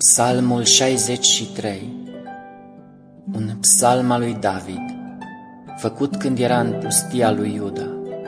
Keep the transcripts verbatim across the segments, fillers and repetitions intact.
Psalmul șaizeci și trei, un psalm al lui David, făcut când era în pustia lui Iuda.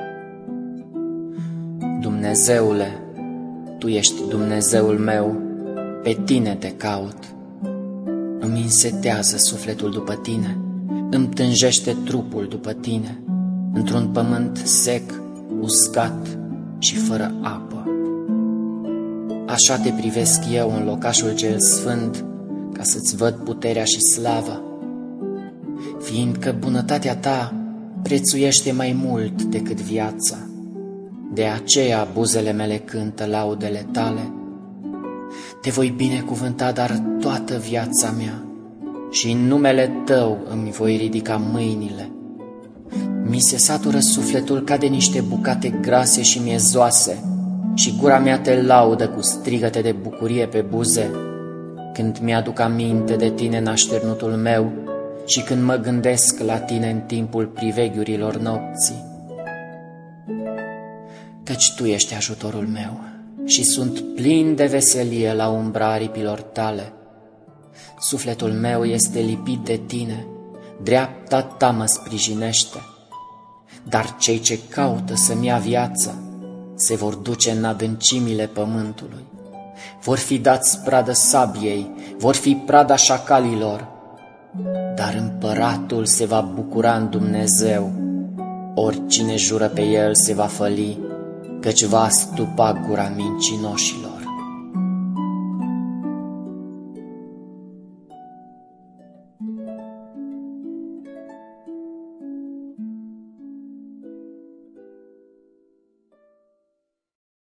Dumnezeule, Tu ești Dumnezeul meu, pe Tine te caut. Îmi însetează sufletul după Tine, îmi tânjește trupul după Tine, într-un pământ sec, uscat și fără apă. Așa te privesc eu în locașul cel sfânt, ca să-ți văd puterea și slava, fiindcă bunătatea Ta prețuiește mai mult decât viața. De aceea buzele mele cântă laudele Tale. Te voi binecuvânta, dar toată viața mea, și în numele Tău îmi voi ridica mâinile. Mi se satură sufletul ca de niște bucate grase și miezoase, și gura mea Te laudă cu strigăte de bucurie pe buze, când mi-aduc aminte de Tine în așternutul meu și când mă gândesc la Tine în timpul priveghiurilor nopții. Căci Tu ești ajutorul meu și sunt plin de veselie la umbra aripilor Tale. Sufletul meu este lipit de Tine, dreapta Ta mă sprijinește. Dar cei ce caută să-mi ia viața se vor duce în adâncimile pământului. Vor fi dați pradă sabiei, vor fi prada șacalilor, dar împăratul se va bucura în Dumnezeu. Oricine jură pe El se va făli, căci va astupa gura mincinoșilor.